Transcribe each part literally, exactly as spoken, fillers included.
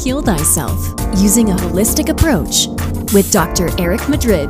Heal Thyself Using a Holistic Approach with Doctor Eric Madrid.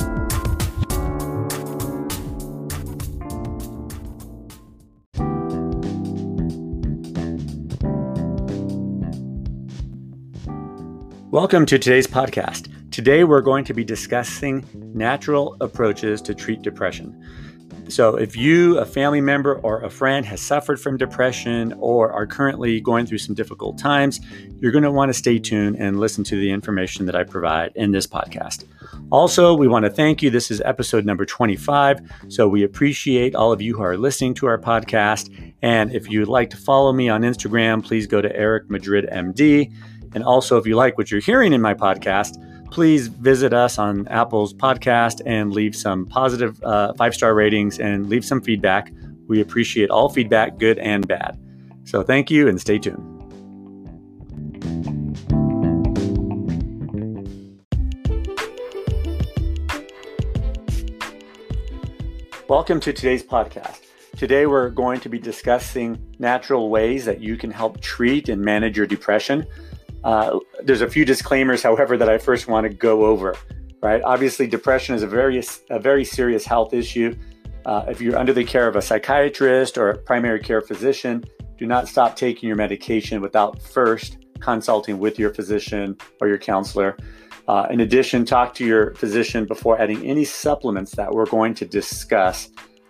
Welcome to today's podcast. Today we're going to be discussing natural approaches to treat depression. So if you, a family member or a friend has suffered from depression or are currently going through some difficult times, you're going to want to stay tuned and listen to the information that I provide in this podcast. Also, we want to thank you. This is episode number twenty-five. So we appreciate all of you who are listening to our podcast. And if you'd like to follow me on Instagram, please go to Eric Madrid M D. And also, if you like what you're hearing in my podcast, please visit us on Apple's podcast and leave some positive uh, five-star ratings and leave some feedback. We appreciate all feedback, good and bad. So thank you and stay tuned. Welcome to today's podcast. Today we're going to be discussing natural ways that you can help treat and manage your depression. Uh, there's a few disclaimers, however, that I first want to go over, right? Obviously, depression is a very, a very serious health issue. Uh, if you're under the care of a psychiatrist or a primary care physician, do not stop taking your medication without first consulting with your physician or your counselor. Uh, in addition, talk to your physician before adding any supplements that we're going to discuss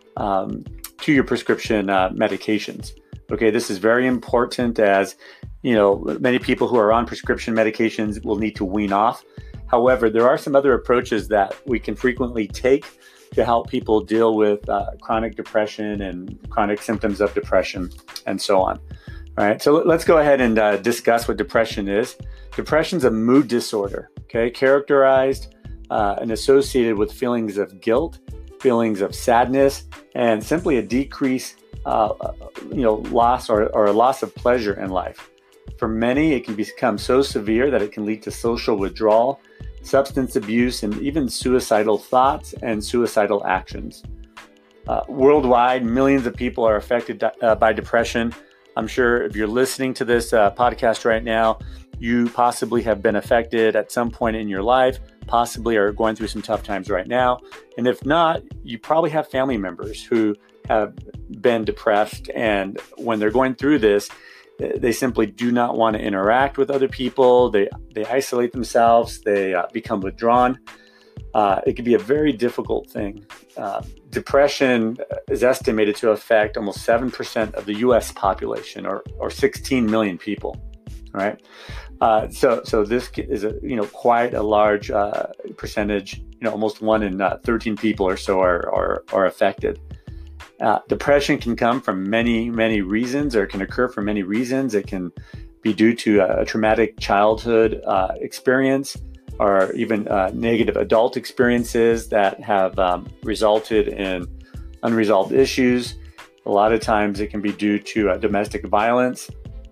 um, to your prescription uh, medications. Okay, this is very important as you know, many people who are on prescription medications will need to wean off. However, there are some other approaches that we can frequently take to help people deal with uh, chronic depression and chronic symptoms of depression and so on. All right, so let's go ahead and uh, discuss what depression is. Depression is a mood disorder, okay, characterized uh, and associated with feelings of guilt, feelings of sadness, and simply a decrease, uh, you know, loss or, or a loss of pleasure in life. For many, it can become so severe that it can lead to social withdrawal, substance abuse, and even suicidal thoughts and suicidal actions. Uh, worldwide, millions of people are affected uh, by depression. I'm sure if you're listening to this uh, podcast right now, you possibly have been affected at some point in your life, possibly are going through some tough times right now. And if not, you probably have family members who have been depressed. And when they're going through this, they simply do not want to interact with other people. They they isolate themselves. They uh, become withdrawn. Uh, it can be a very difficult thing. Uh, depression is estimated to affect almost seven percent of the U S population, or or sixteen million people. Right. Uh, so so this is a you know quite a large uh, percentage. You know, almost one in uh, thirteen people or so are are, are affected. Uh, depression can come from many, many reasons, or it can occur for many reasons. It can be due to a, a traumatic childhood uh, experience, or even uh, negative adult experiences that have um, resulted in unresolved issues. A lot of times it can be due to uh, domestic violence.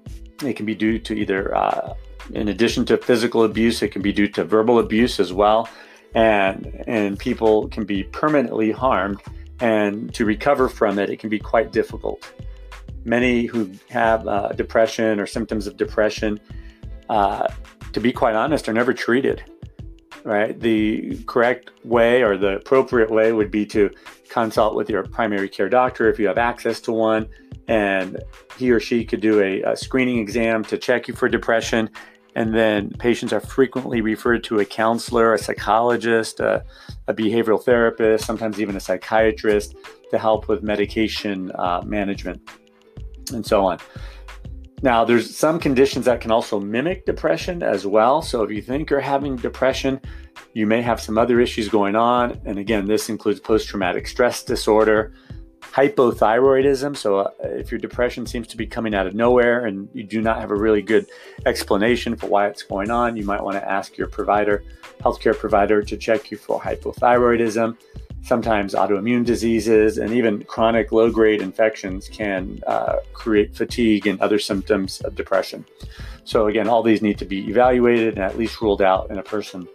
It can be due to either, uh, in addition to physical abuse, it can be due to verbal abuse as well. And, and people can be permanently harmed. And to recover from it, it can be quite difficult. Many who have uh, depression or symptoms of depression, uh, to be quite honest, are never treated, right? The correct way or the appropriate way would be to consult with your primary care doctor if you have access to one, and he or she could do a, a screening exam to check you for depression. And then patients are frequently referred to a counselor, a psychologist, a, a behavioral therapist, sometimes even a psychiatrist to help with medication uh, management and so on. Now, there's some conditions that can also mimic depression as well. So if you think you're having depression, you may have some other issues going on. And again, this includes post-traumatic stress disorder, hypothyroidism. So uh, if your depression seems to be coming out of nowhere and you do not have a really good explanation for why it's going on, you might want to ask your provider, healthcare provider, to check you for hypothyroidism. Sometimes autoimmune diseases and even chronic low-grade infections can uh, create fatigue and other symptoms of depression. So again, all these need to be evaluated and at least ruled out in a person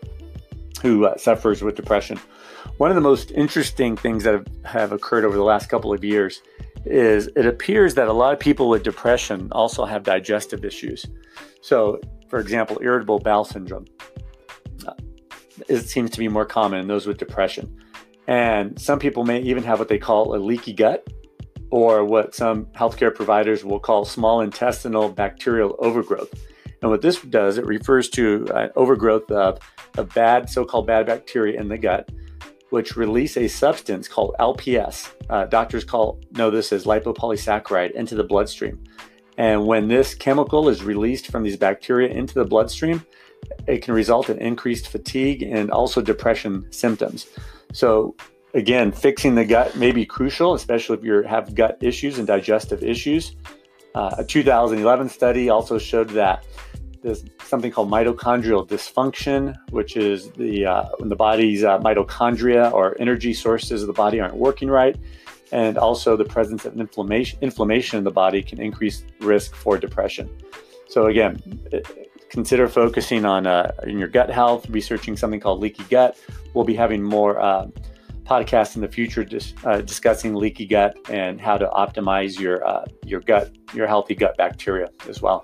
who uh, suffers with depression. One of the most interesting things that have, have occurred over the last couple of years is it appears that a lot of people with depression also have digestive issues. So For example, irritable bowel syndrome. Uh, it seems to be more common in those with depression. And some people may even have what they call a leaky gut, or what some healthcare providers will call small intestinal bacterial overgrowth. And what this does, it refers to uh, overgrowth of, of bad, so-called bad bacteria in the gut, which release a substance called L P S. Uh, doctors call know this as lipopolysaccharide into the bloodstream. And when this chemical is released from these bacteria into the bloodstream, it can result in increased fatigue and also depression symptoms. So again, fixing the gut may be crucial, especially if you have gut issues and digestive issues. Uh, a two thousand eleven study also showed that there's something called mitochondrial dysfunction, which is the uh, when the body's uh, mitochondria or energy sources of the body aren't working right, and also the presence of inflammation inflammation in the body can increase risk for depression. So again, consider focusing on uh, in your gut health, researching something called leaky gut. We'll be having more uh, podcasts in the future dis- uh, discussing leaky gut and how to optimize your uh, your gut, your healthy gut bacteria as well.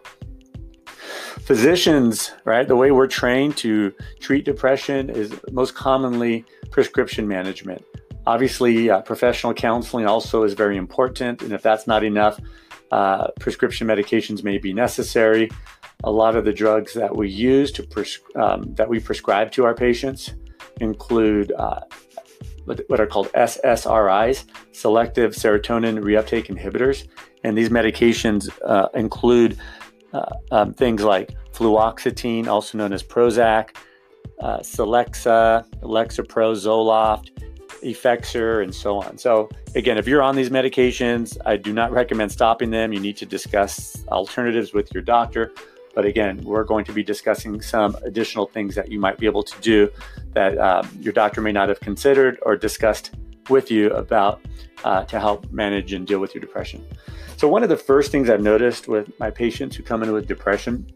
Physicians, right, the way we're trained to treat depression is most commonly prescription management. Obviously, uh, professional counseling also is very important. And if that's not enough, uh, prescription medications may be necessary. A lot of the drugs that we use to pres- um, that we prescribe to our patients include uh, what, what are called S S R Is, selective serotonin reuptake inhibitors. And these medications uh, include Uh, um, things like fluoxetine, also known as Prozac, uh, Celexa, Lexapro, Zoloft, Effexor, and so on. So again, if you're on these medications, I do not recommend stopping them. You need to discuss alternatives with your doctor. But again, we're going to be discussing some additional things that you might be able to do that um, your doctor may not have considered or discussed with you about uh, to help manage and deal with your depression. So one of the first things I've noticed with my patients who come in with depression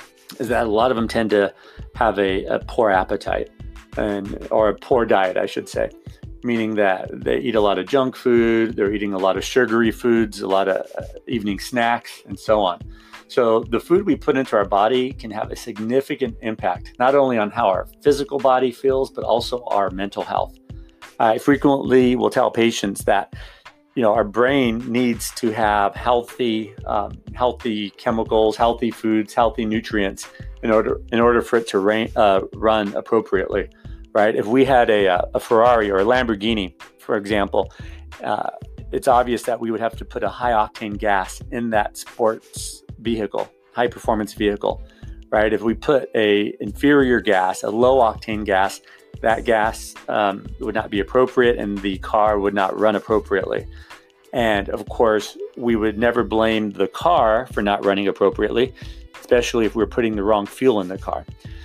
is that a lot of them tend to have a, a poor appetite and or a poor diet, I should say, meaning that they eat a lot of junk food, they're eating a lot of sugary foods, a lot of uh, evening snacks, and so on. So the food we put into our body can have a significant impact, not only on how our physical body feels, but also our mental health. I frequently will tell patients that you know, our brain needs to have healthy, um, healthy chemicals, healthy foods, healthy nutrients in order in order for it to rain, uh, run appropriately, right? If we had a, a Ferrari or a Lamborghini, for example, uh, it's obvious that we would have to put a high octane gas in that sports vehicle, high performance vehicle, right? If we put a inferior gas, a low octane gas, that gas um, would not be appropriate and the car would not run appropriately. And of course, we would never blame the car for not running appropriately, especially if we're putting the wrong fuel in the car.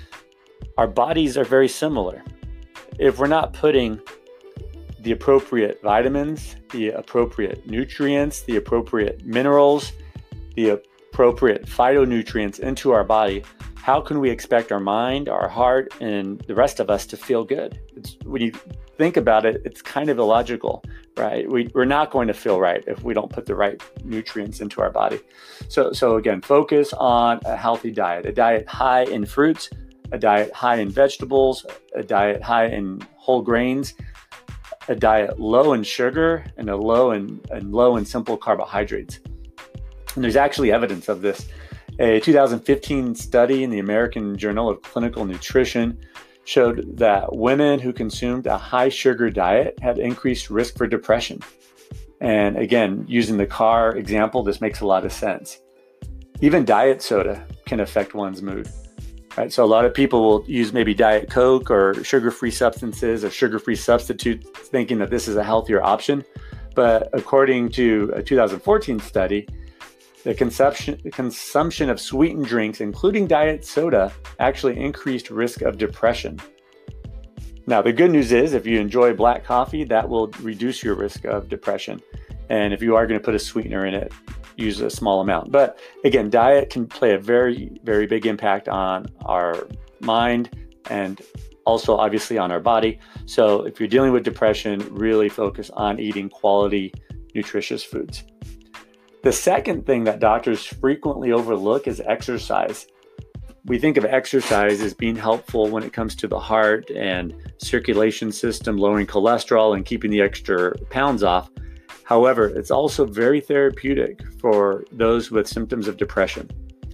Our bodies are very similar. If we're not putting the appropriate vitamins, the appropriate nutrients, the appropriate minerals, the appropriate phytonutrients into our body, how can we expect our mind, our heart, and the rest of us to feel good? It's, when you think about it, it's kind of illogical, right? We, we're not going to feel right if we don't put the right nutrients into our body. So, so again, focus on a healthy diet, a diet high in fruits, a diet high in vegetables, a diet high in whole grains, a diet low in sugar, and a low in, and low in simple carbohydrates. And there's actually evidence of this. A two thousand fifteen study in the American Journal of Clinical Nutrition showed that women who consumed a high sugar diet had increased risk for depression. And again, using the car example, this makes a lot of sense. Even diet soda can affect one's mood, right? So a lot of people will use maybe Diet Coke or sugar-free substances or sugar-free substitutes thinking that this is a healthier option. But according to a two thousand fourteen study, The consumption, the consumption of sweetened drinks, including diet soda, actually increased risk of depression. Now, the good news is if you enjoy black coffee, that will reduce your risk of depression. And if you are going to put a sweetener in it, use a small amount. But again, diet can play a very, very big impact on our mind and also obviously on our body. So if you're dealing with depression, really focus on eating quality, nutritious foods. The second thing that doctors frequently overlook is exercise. we think of exercise as being helpful when it comes to the heart and circulation system, lowering cholesterol and keeping the extra pounds off. However, it's also very therapeutic for those with symptoms of depression.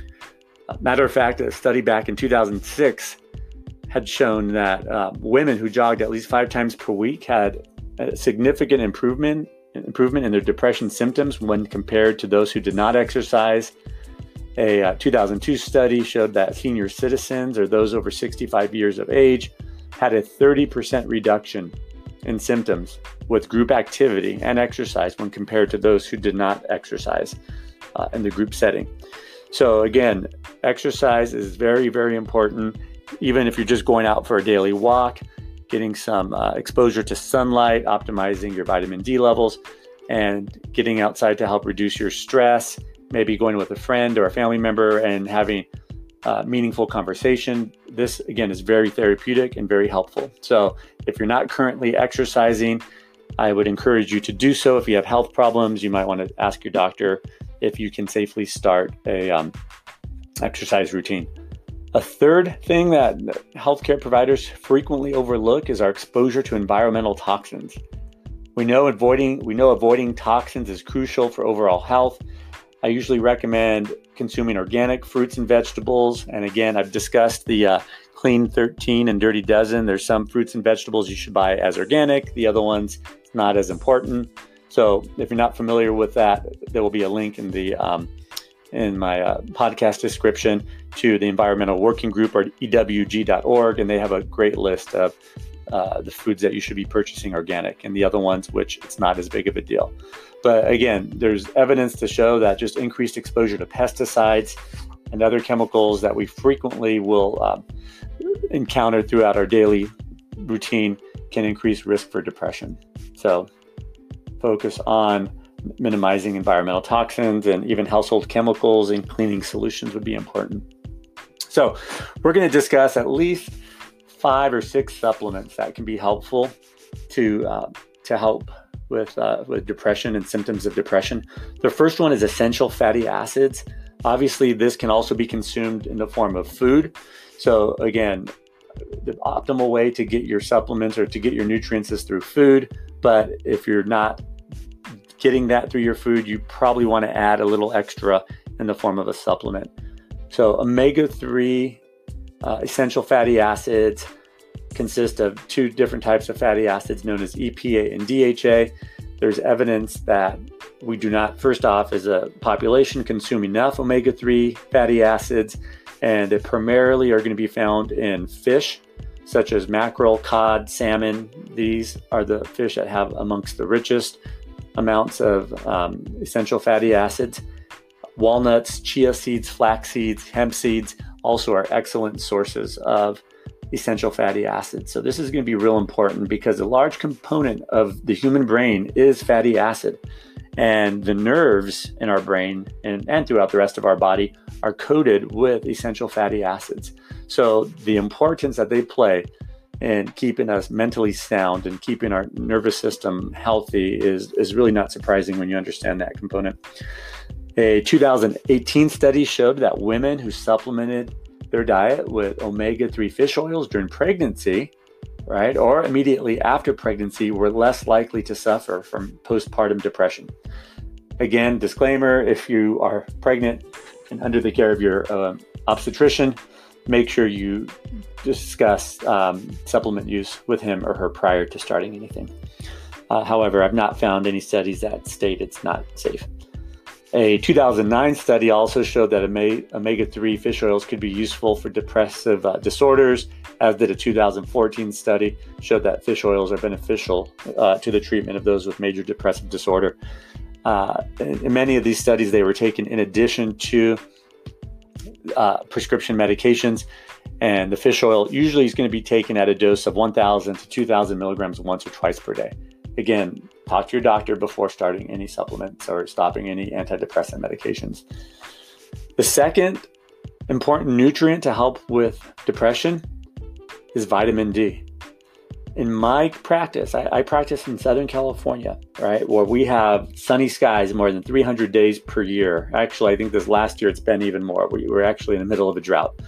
Matter of fact, a study back in two thousand six had shown that uh, women who jogged at least five times per week had a significant improvement improvement in their depression symptoms when compared to those who did not exercise. A uh, two thousand two study showed that senior citizens, or those over sixty-five years of age, had a thirty percent reduction in symptoms with group activity and exercise when compared to those who did not exercise uh, in the group setting. So again, exercise is very, very important. Even if you're just going out for a daily walk, getting some uh, exposure to sunlight, optimizing your vitamin D levels, and getting outside to help reduce your stress, maybe going with a friend or a family member and having uh, meaningful conversation. This, again, is very therapeutic and very helpful. So if you're not currently exercising, I would encourage you to do so. If you have health problems, you might want to ask your doctor if you can safely start a um, exercise routine. A third thing that healthcare providers frequently overlook is our exposure to environmental toxins. We know avoiding we know avoiding toxins is crucial for overall health. I usually recommend consuming organic fruits and vegetables. And again, I've discussed the uh, Clean thirteen and Dirty Dozen. There's some fruits and vegetables you should buy as organic. The other ones, not as important. So if you're not familiar with that, there will be a link in the um, in my uh, podcast description to the Environmental Working Group, or E W G dot org, and they have a great list of uh, the foods that you should be purchasing organic, and the other ones, which it's not as big of a deal. But again, there's evidence to show that just increased exposure to pesticides and other chemicals that we frequently will um, encounter throughout our daily routine can increase risk for depression. So focus on minimizing environmental toxins, and even household chemicals and cleaning solutions would be important. So we're going to discuss at least five or six supplements that can be helpful to uh, to help with uh, with depression and symptoms of depression. The first one is essential fatty acids. Obviously, this can also be consumed in the form of food. So again, the optimal way to get your supplements or to get your nutrients is through food. But if you're not getting that through your food, you probably want to add a little extra in the form of a supplement. So omega three uh, essential fatty acids consist of two different types of fatty acids known as E P A and D H A. There's evidence that we do not, first off, as a population, consume enough omega three fatty acids, and they primarily are going to be found in fish, such as mackerel, cod, salmon. These are the fish that have amongst the richest amounts of um, essential fatty acids. Walnuts, chia seeds, flax seeds, hemp seeds also are excellent sources of essential fatty acids. So this is going to be real important because a large component of the human brain is fatty acid. And the nerves in our brain and, and throughout the rest of our body are coated with essential fatty acids. So the importance that they play in keeping us mentally sound and keeping our nervous system healthy is, is really not surprising when you understand that component. A two thousand eighteen study showed that women who supplemented their diet with omega three fish oils during pregnancy, right, or immediately after pregnancy were less likely to suffer from postpartum depression. Again, disclaimer, if you are pregnant and under the care of your uh, obstetrician, make sure you discuss um, supplement use with him or her prior to starting anything. Uh, however, I've not found any studies that state it's not safe. A two thousand nine study also showed that omega three fish oils could be useful for depressive uh, disorders, as did a two thousand fourteen study showed that fish oils are beneficial uh, to the treatment of those with major depressive disorder. Uh, in, in many of these studies, they were taken in addition to uh, prescription medications, and the fish oil usually is going to be taken at a dose of one thousand to two thousand milligrams once or twice per day. Again, talk to your doctor before starting any supplements or stopping any antidepressant medications. The second important nutrient to help with depression is vitamin D. In my practice, I, I practice in Southern California, right, where we have sunny skies more than three hundred days per year. Actually, I think this last year it's been even more. We were actually in the middle of a drought.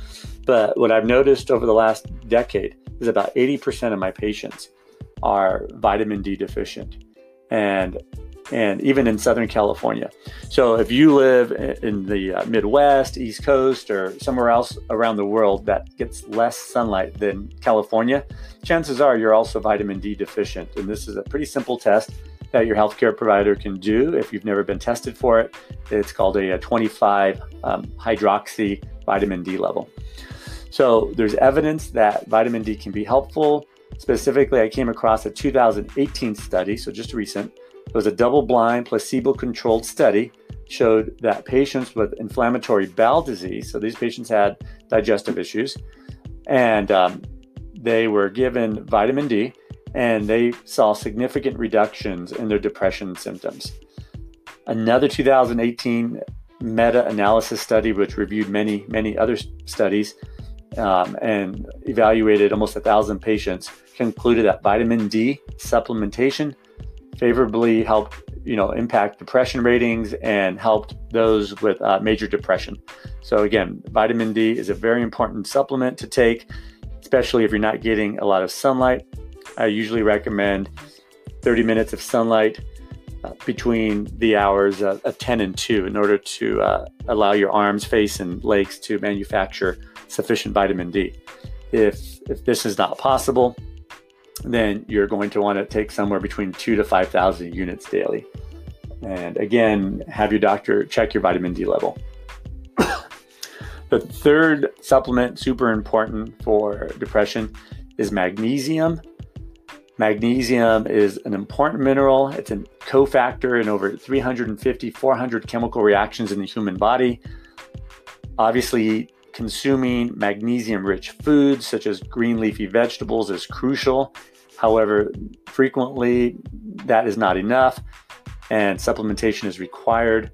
But what I've noticed over the last decade is about eighty percent of my patients are vitamin D deficient, and and even in Southern California. So if you live in the uh, Midwest, East Coast, or somewhere else around the world that gets less sunlight than California, chances are you're also vitamin D deficient. And this is a pretty simple test that your healthcare provider can do if you've never been tested for it. It's called a, a twenty-five um, hydroxy vitamin D level. So there's evidence that vitamin D can be helpful. Specifically, I came across a two thousand eighteen study, so just recent. It was a double-blind, placebo-controlled study, showed that patients with inflammatory bowel disease, so these patients had digestive issues, and um, they were given vitamin D, and they saw significant reductions in their depression symptoms. Another two thousand eighteen meta-analysis study, which reviewed many, many other studies um, and evaluated almost a thousand patients, concluded that vitamin D supplementation favorably helped, you know, impact depression ratings and helped those with uh, major depression. So again, vitamin D is a very important supplement to take, especially if you're not getting a lot of sunlight. I usually recommend thirty minutes of sunlight uh, between the hours of, of ten and two in order to uh, allow your arms, face, and legs to manufacture sufficient vitamin D. If if this is not possible, then you're going to want to take somewhere between two to five thousand units daily. And again, have your doctor check your vitamin D level. The third supplement, super important for depression, is magnesium. Magnesium is an important mineral. It's a cofactor in over three hundred fifty, four hundred chemical reactions in the human body. Obviously, consuming magnesium-rich foods such as green leafy vegetables is crucial. However, frequently that is not enough, and supplementation is required.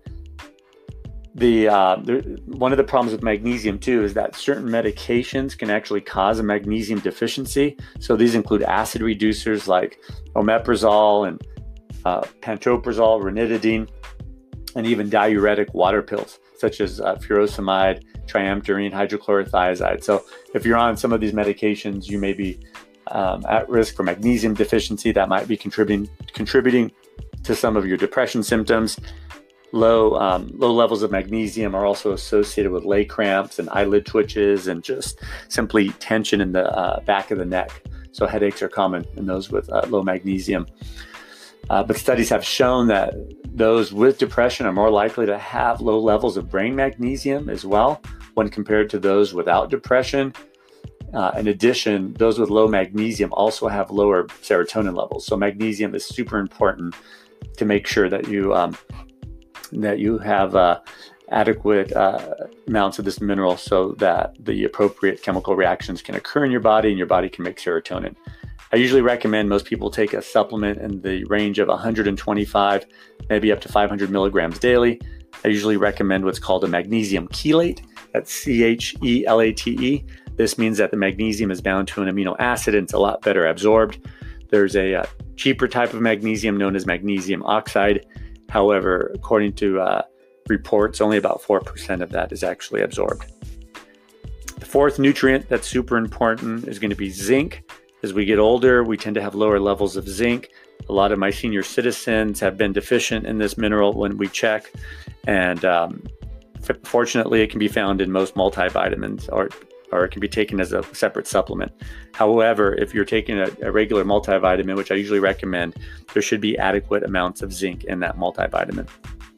The, uh, the one of the problems with magnesium too is that certain medications can actually cause a magnesium deficiency. So these include acid reducers like omeprazole and uh, pantoprazole, ranitidine, and even diuretic water pills such as uh, furosemide, triamterene, hydrochlorothiazide. So if you're on some of these medications, you may be um, at risk for magnesium deficiency. That might be contributing contributing to some of your depression symptoms. Low um, low levels of magnesium are also associated with leg cramps and eyelid twitches and just simply tension in the uh, back of the neck. So headaches are common in those with uh, low magnesium. Uh, but studies have shown that those with depression are more likely to have low levels of brain magnesium as well when compared to those without depression. Uh, in addition, those with low magnesium also have lower serotonin levels. So magnesium is super important to make sure that you um, that you have uh, adequate uh, amounts of this mineral so that the appropriate chemical reactions can occur in your body and your body can make serotonin. I usually recommend most people take a supplement in the range of one hundred twenty-five, maybe up to five hundred milligrams daily. I usually recommend what's called a magnesium chelate. That's C H E L A T E. This means that the magnesium is bound to an amino acid and it's a lot better absorbed. There's a uh, cheaper type of magnesium known as magnesium oxide. However, according to uh, reports, only about four percent of that is actually absorbed. The fourth nutrient that's super important is going to be zinc. As we get older, we tend to have lower levels of zinc. A lot of my senior citizens have been deficient in this mineral when we check. And um, f- fortunately, it can be found in most multivitamins, or, or it can be taken as a separate supplement. However, if you're taking a, a regular multivitamin, which I usually recommend, there should be adequate amounts of zinc in that multivitamin.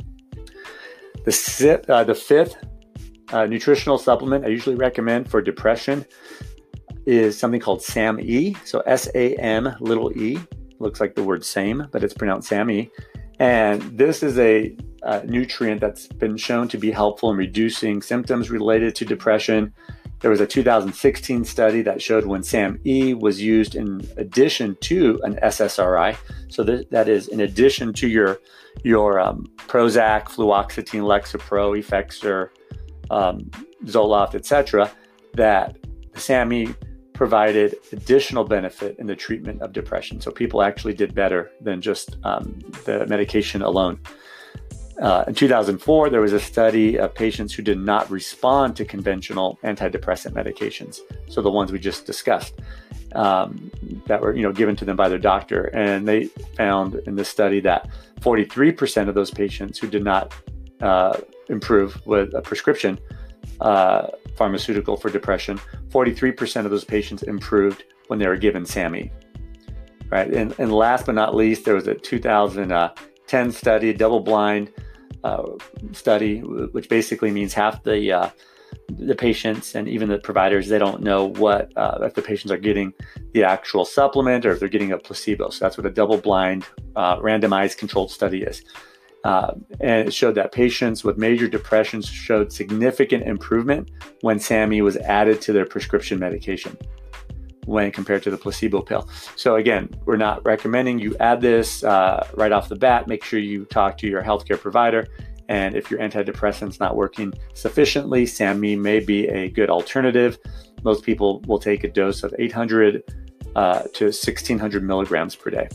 The, si- uh, the fifth uh, nutritional supplement I usually recommend for depression is something called S A M E. So S A M little e, looks like the word same, but it's pronounced S A M E. And this is a, a nutrient that's been shown to be helpful in reducing symptoms related to depression. There was a two thousand sixteen study that showed when S A M E was used in addition to an S S R I, so that, that is in addition to your, your um, Prozac, fluoxetine, Lexapro, Effexor, um, Zoloft, et cetera, that S A M E provided additional benefit in the treatment of depression. So people actually did better than just um, the medication alone. Uh, in two thousand four, there was a study of patients who did not respond to conventional antidepressant medications. So the ones we just discussed um, that were, you know, given to them by their doctor. And they found in this study that forty-three percent of those patients who did not uh, improve with a prescription uh, pharmaceutical for depression, forty-three percent of those patients improved when they were given SAMe. Right. And, and last but not least, there was a two thousand ten study, double-blind uh, study, which basically means half the uh, the patients and even the providers, they don't know what uh, if the patients are getting the actual supplement or if they're getting a placebo. So that's what a double-blind, uh, randomized controlled study is. Uh, and it showed that patients with major depressions showed significant improvement when SAMe was added to their prescription medication when compared to the placebo pill. So again, we're not recommending you add this uh, right off the bat. Make sure you talk to your healthcare provider. And if your antidepressant's not working sufficiently, SAMe may be a good alternative. Most people will take a dose of eight hundred uh, to sixteen hundred milligrams per day.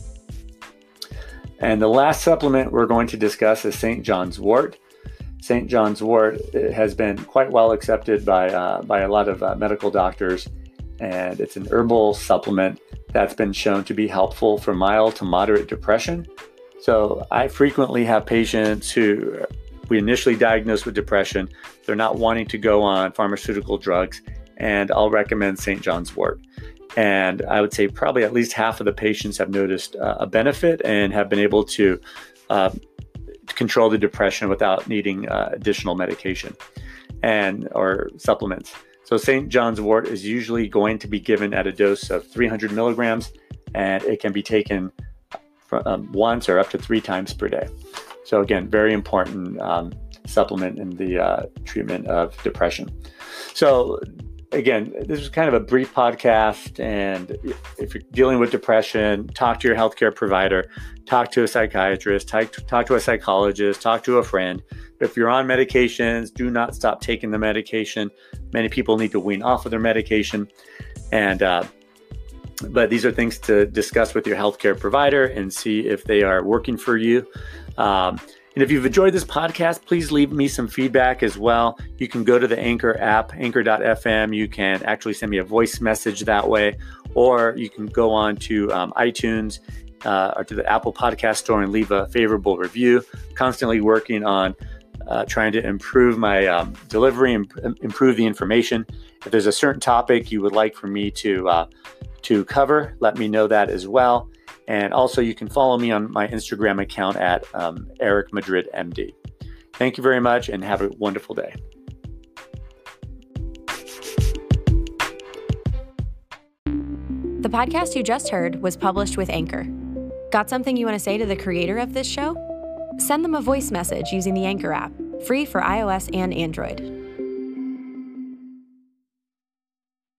And the last supplement we're going to discuss is Saint John's wort. Saint John's wort has been quite well accepted by, uh, by a lot of uh, medical doctors. And it's an herbal supplement that's been shown to be helpful for mild to moderate depression. So I frequently have patients who we initially diagnose with depression. They're not wanting to go on pharmaceutical drugs, and I'll recommend Saint John's wort. And I would say probably at least half of the patients have noticed uh, a benefit and have been able to uh, control the depression without needing uh, additional medication and or supplements. So Saint John's wort is usually going to be given at a dose of three hundred milligrams, and it can be taken from, um, once or up to three times per day. So again, very important um, supplement in the uh, treatment of depression. So again, this is kind of a brief podcast, and if you're dealing with depression, talk to your healthcare provider, talk to a psychiatrist, talk to, talk to a psychologist, talk to a friend. If you're on medications, do not stop taking the medication. Many people need to wean off of their medication. And uh, but these are things to discuss with your healthcare provider and see if they are working for you. Um, and if you've enjoyed this podcast, please leave me some feedback as well. You can go to the Anchor app, anchor dot f m. You can actually send me a voice message that way, or you can go on to um, iTunes uh, or to the Apple Podcast Store and leave a favorable review. Constantly working on Uh, trying to improve my um, delivery and imp- improve the information. If there's a certain topic you would like for me to uh, to cover, let me know that as well. And also, you can follow me on my Instagram account at um, Eric Madrid M D. Thank you very much, and have a wonderful day. The podcast you just heard was published with Anchor. Got something you want to say to the creator of this show? Send them a voice message using the Anchor app, free for iOS and Android.